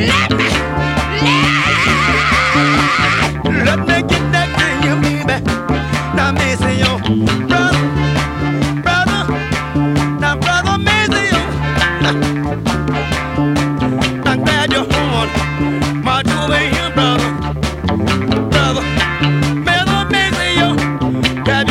Let me, let me get that to you, baby. Now, Missy, yo, brother, brother, now, brother, Missy, yo. I'm glad you're home, my two way.